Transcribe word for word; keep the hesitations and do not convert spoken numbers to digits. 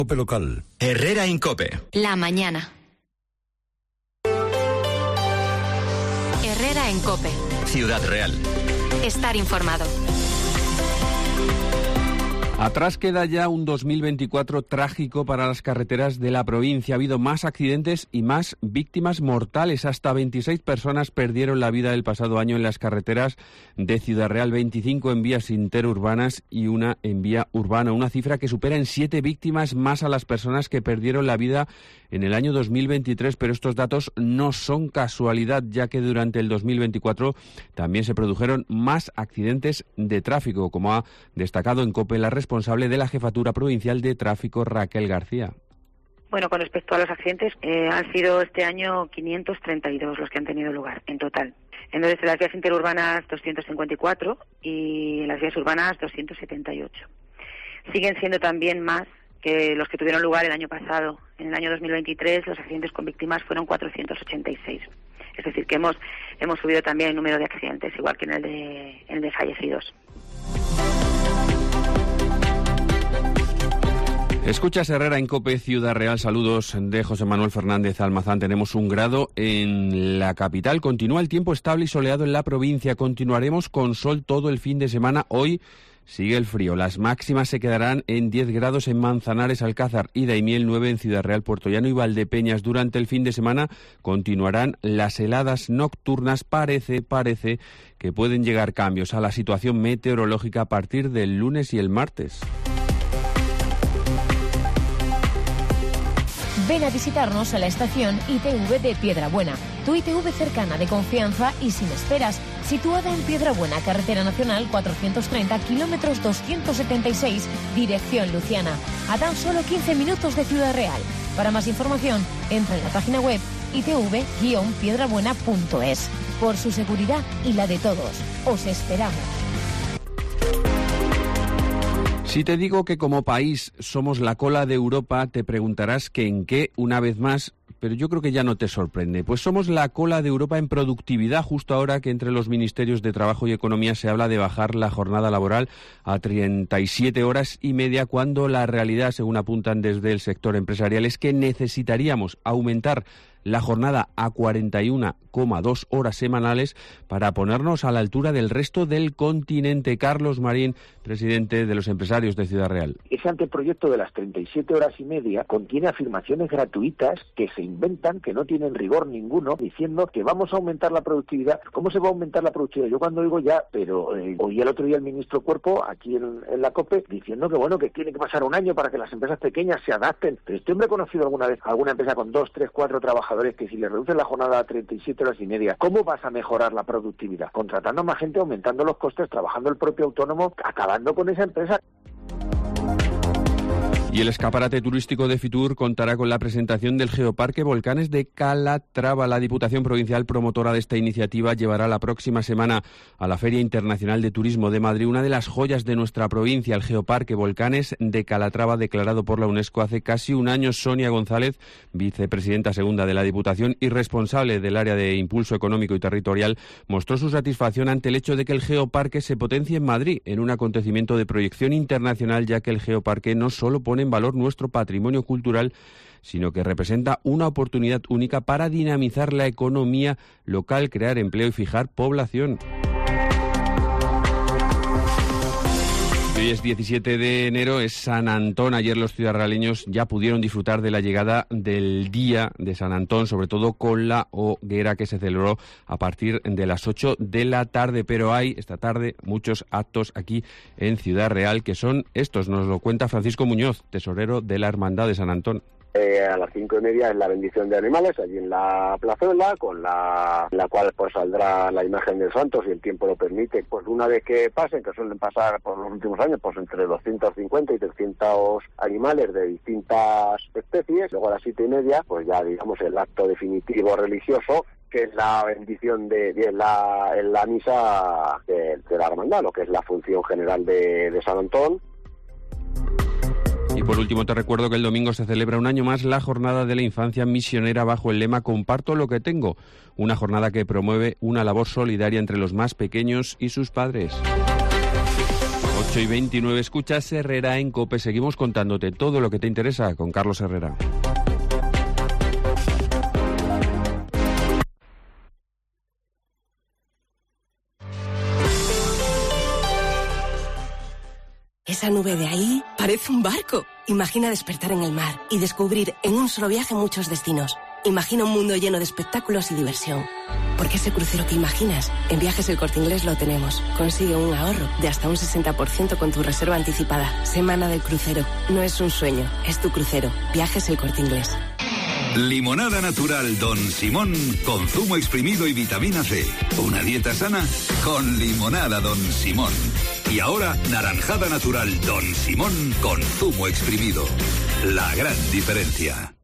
COPE local. Herrera en COPE. La mañana. Herrera en COPE. Ciudad Real. Estar informado. Atrás queda ya un dos mil veinticuatro trágico para las carreteras de la provincia. Ha habido más accidentes y más víctimas mortales. Hasta veintiséis personas perdieron la vida el pasado año en las carreteras de Ciudad Real, veinticinco en vías interurbanas y una en vía urbana. Una cifra que supera en siete víctimas más a las personas que perdieron la vida en el año dos mil veintitrés. Pero estos datos no son casualidad, ya que durante el dos mil veinticuatro también se produjeron más accidentes de tráfico, como ha destacado en COPE la responsable de la Jefatura Provincial de Tráfico, Raquel García. Bueno, con respecto a los accidentes, eh, han sido este año quinientos treinta y dos los que han tenido lugar en total. Entonces, en las vías interurbanas doscientos cincuenta y cuatro y en las vías urbanas doscientos setenta y ocho. Siguen siendo también más que los que tuvieron lugar el año pasado. En el año dos mil veintitrés los accidentes con víctimas fueron cuatrocientos ochenta y seis. Es decir, que hemos hemos subido también el número de accidentes, igual que en el de, en el de fallecidos. Escuchas Herrera en COPE, Ciudad Real. Saludos de José Manuel Fernández Almazán. Tenemos un grado en la capital. Continúa el tiempo estable y soleado en la provincia. Continuaremos con sol todo el fin de semana. Hoy sigue el frío. Las máximas se quedarán en diez grados en Manzanares, Alcázar y Daimiel, nueve en Ciudad Real, Puertollano y Valdepeñas. Durante el fin de semana continuarán las heladas nocturnas. Parece, parece que pueden llegar cambios a la situación meteorológica a partir del lunes y el martes. Ven a visitarnos a la estación I T V de Piedrabuena, tu I T V cercana, de confianza y sin esperas, situada en Piedrabuena, carretera nacional cuatrocientos treinta, kilómetros doscientos setenta y seis, dirección Luciana, a tan solo quince minutos de Ciudad Real. Para más información, entra en la página web i t v guion piedrabuena punto es. Por su seguridad y la de todos, os esperamos. Si te digo que como país somos la cola de Europa, te preguntarás que en qué, una vez más, pero yo creo que ya no te sorprende. Pues somos la cola de Europa en productividad, justo ahora que entre los ministerios de Trabajo y Economía se habla de bajar la jornada laboral a treinta y siete horas y media, cuando la realidad, según apuntan desde el sector empresarial, es que necesitaríamos aumentar la jornada a cuarenta y una coma dos horas semanales para ponernos a la altura del resto del continente. Carlos Marín, presidente de los empresarios de Ciudad Real. Ese anteproyecto de las treinta y siete horas y media contiene afirmaciones gratuitas que se inventan, que no tienen rigor ninguno, diciendo que vamos a aumentar la productividad. ¿Cómo se va a aumentar la productividad? Yo cuando digo ya, pero eh, oí el otro día el ministro Cuerpo aquí en, en la COPE diciendo que bueno, que tiene que pasar un año para que las empresas pequeñas se adapten. Pero este hombre ha conocido alguna vez alguna empresa con dos, tres, cuatro trabajadores que si le reducen la jornada a treinta y siete horas y media, ¿cómo vas a mejorar la productividad? Contratando más gente, aumentando los costes, trabajando el propio autónomo, acabando con esa empresa. Y el escaparate turístico de Fitur contará con la presentación del Geoparque Volcanes de Calatrava. La Diputación Provincial, promotora de esta iniciativa, llevará la próxima semana a la Feria Internacional de Turismo de Madrid una de las joyas de nuestra provincia, el Geoparque Volcanes de Calatrava, declarado por la UNESCO hace casi un año. Sonia González, vicepresidenta segunda de la Diputación y responsable del área de Impulso Económico y Territorial, mostró su satisfacción ante el hecho de que el Geoparque se potencie en Madrid en un acontecimiento de proyección internacional, ya que el Geoparque no solo pone en valor nuestro patrimonio cultural, sino que representa una oportunidad única para dinamizar la economía local, crear empleo y fijar población. Hoy es diecisiete de enero, es San Antón. Ayer los ciudadrealeños ya pudieron disfrutar de la llegada del día de San Antón, sobre todo con la hoguera que se celebró a partir de las ocho de la tarde. Pero hay esta tarde muchos actos aquí en Ciudad Real, que son estos. Nos lo cuenta Francisco Muñoz, tesorero de la Hermandad de San Antón. Eh, a las cinco y media es la bendición de animales allí en la plazuela, con la, la cual pues saldrá la imagen del santo, si el tiempo lo permite. Pues una vez que pasen, que suelen pasar por los últimos años, pues entre doscientos cincuenta y trescientos animales de distintas especies. Luego a las siete y media, pues ya digamos el acto definitivo religioso, que es la bendición de, de la, en la misa de, de la hermandad, lo que es la función general de, de San Antón. Y por último te recuerdo que el domingo se celebra un año más la Jornada de la Infancia Misionera bajo el lema Comparto lo que tengo, una jornada que promueve una labor solidaria entre los más pequeños y sus padres. ocho y veintinueve, escuchas Herrera en COPE. Seguimos contándote todo lo que te interesa con Carlos Herrera. Esa nube de ahí parece un barco. Imagina despertar en el mar y descubrir en un solo viaje muchos destinos. Imagina un mundo lleno de espectáculos y diversión. Porque ese crucero que imaginas, en Viajes El Corte Inglés lo tenemos. Consigue un ahorro de hasta un sesenta por ciento con tu reserva anticipada. Semana del crucero. No es un sueño, es tu crucero. Viajes El Corte Inglés. Limonada natural Don Simón con zumo exprimido y vitamina C. Una dieta sana con limonada Don Simón. Y ahora naranjada natural Don Simón con zumo exprimido. La gran diferencia.